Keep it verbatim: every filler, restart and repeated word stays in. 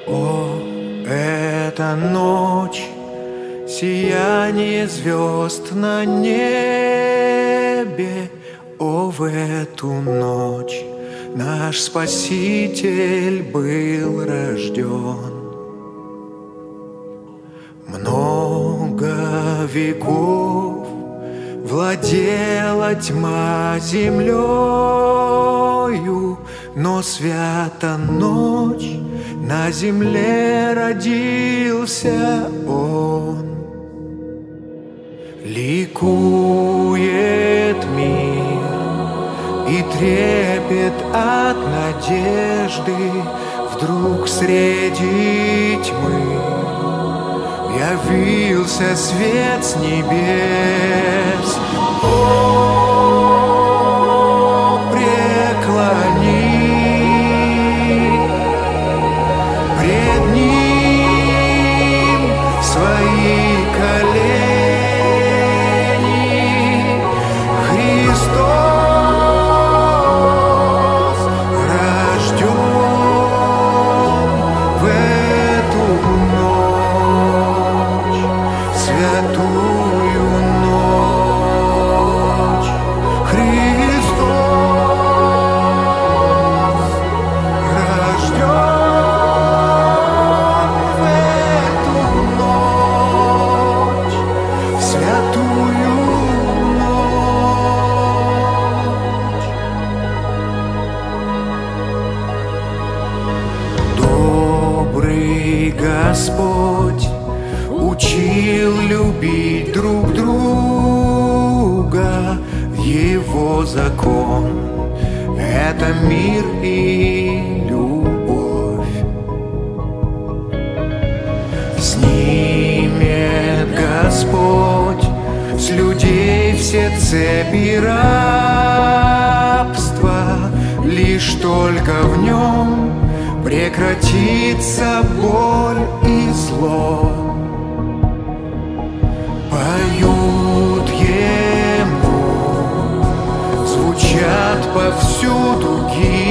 О, эта ночь, сияние звезд на небе. О, в эту ночь наш Спаситель был рожден. Много веков владела тьма землею, но свята ночь, на земле родился Он. Ликует мир и трепет от надежды. Вдруг среди тьмы явился свет с небес. О, преклони пред Ним свои колени. Христос рожден в эту ночь, святую ночь. Христос рожден в эту ночь, святую ночь. Добрый Господь учил любить друг друга. Его закон — это мир и любовь. Снимет Господь с людей все цепи рабства. Лишь только в Нем прекратится боль и зло. Поют Ему, звучат повсюду гимны.